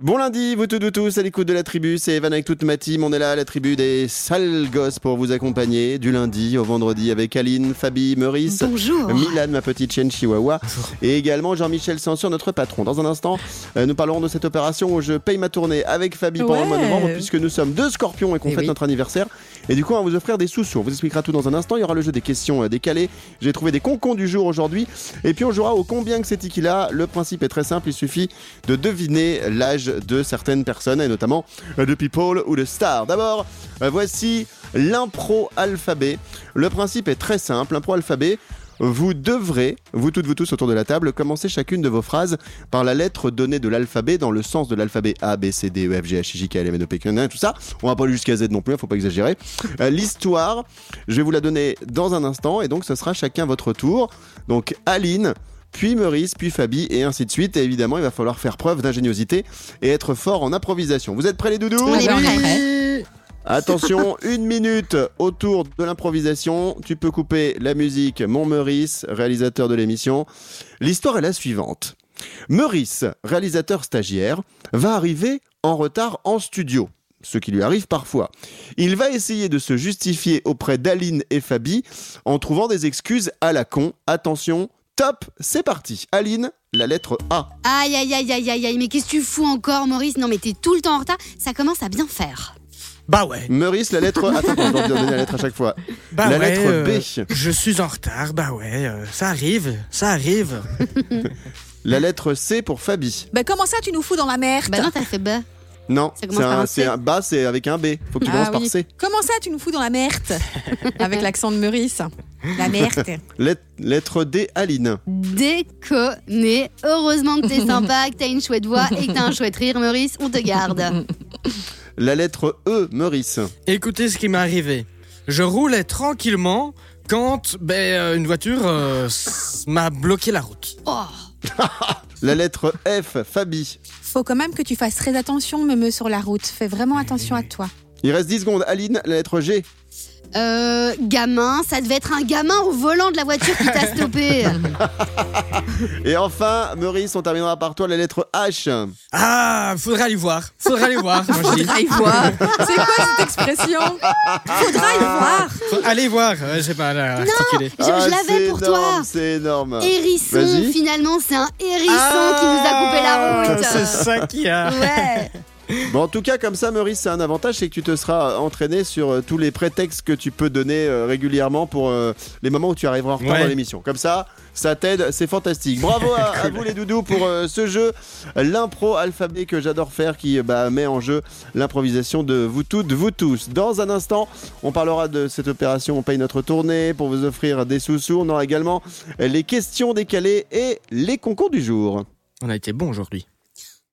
Bon lundi, vous tous à l'écoute de la tribu, c'est Evan avec toute ma team, on est là, la tribu des sales gosses pour vous accompagner du lundi au vendredi avec Aline, Fabi, Meurice, bonjour. Milan, ma petite chienne chihuahua, et également Jean-Michel Sansur, notre patron. Dans un instant, nous parlerons de cette opération où je paye ma tournée avec Fabi pendant le mois de novembre, puisque nous sommes 2 scorpions et qu'on fête notre anniversaire. Et du coup, on va vous offrir des sous-sous. On vous expliquera tout dans un instant. Il y aura le jeu des questions décalées. J'ai trouvé des concons du jour aujourd'hui. Et puis on jouera au combien que c'est Tiki-là. Le principe est très simple. Il suffit de deviner l'âge de certaines personnes, et notamment de people ou de stars. D'abord, voici l'impro alphabet. Le principe est très simple. L'impro alphabet. Vous devrez, vous toutes, vous tous autour de la table, commencer chacune de vos phrases par la lettre donnée de l'alphabet dans le sens de l'alphabet A, B, C, D, E, F, G, H, I, J, K, L, M, N, O, P, Q, R, tout ça. On va pas aller jusqu'à Z non plus, faut pas exagérer. L'histoire, je vais vous la donner dans un instant et donc ce sera chacun votre tour. Donc Aline, puis Meurice, puis Fabi et ainsi de suite. Et évidemment, il va falloir faire preuve d'ingéniosité et être fort en improvisation. Vous êtes prêts les doudous ? On est prêts. Attention, 1 minute autour de l'improvisation. Tu peux couper la musique, mon Meurice, réalisateur de l'émission. L'histoire est la suivante. Meurice, réalisateur stagiaire, va arriver en retard en studio, ce qui lui arrive parfois. Il va essayer de se justifier auprès d'Aline et Fabi en trouvant des excuses à la con. Attention, top, c'est parti. Aline, la lettre A. Aïe, aïe, aïe, aïe, aïe, aïe, mais qu'est-ce que tu fous encore, Maurice ? Non, mais t'es tout le temps en retard, ça commence à bien faire. Bah ouais. Meurice, la lettre... Attends, je dois donner la lettre à chaque fois. Bah la ouais, lettre B. Je suis en retard, bah ouais, ça arrive. La lettre C pour Fabi. Bah comment ça tu nous fous dans la merde ? Bah non, t'as fait B. Non, Ça commence par un C. bas, c'est avec un B. Faut que tu commences par C. Comment ça tu nous fous dans la merde ? Avec l'accent de Meurice. La merde. Lettre D, Aline. Déconner. Heureusement que t'es sympa, que t'as une chouette voix et que t'as un chouette rire, Maurice, on te garde. La lettre E, Meurice. Écoutez ce qui m'est arrivé. Je roulais tranquillement quand une voiture m'a bloqué la route. Oh. La lettre F, Fabi. Faut quand même que tu fasses très attention, Meumeu, sur la route. Fais vraiment attention à toi. Il reste 10 secondes. Aline, la lettre G. Gamin, ça devait être un gamin au volant de la voiture qui t'a stoppé. Et enfin, Meurice, on terminera par toi, la lettre H. Ah, faudra aller voir. Moi je dis. Faudra y voir. C'est quoi cette expression ? Faudra y voir. Allez voir, je sais pas, là, articuler. Je l'avais pour toi. C'est énorme. Hérisson, Vas-y. finalement, c'est un hérisson qui nous a coupé la route. C'est ça qu'il y a. Ouais. Bon, en tout cas, comme ça, Meurice, c'est un avantage, c'est que tu te seras entraîné sur tous les prétextes que tu peux donner régulièrement pour les moments où tu arriveras en retard dans l'émission. Comme ça t'aide, c'est fantastique. Bravo à vous les doudous pour ce jeu, l'impro alphabet que j'adore faire, qui met en jeu l'improvisation de vous toutes, vous tous. Dans un instant, on parlera de cette opération On paye notre tournée pour vous offrir des sous-sous. On aura également les questions décalées et les concours du jour. On a été bon aujourd'hui.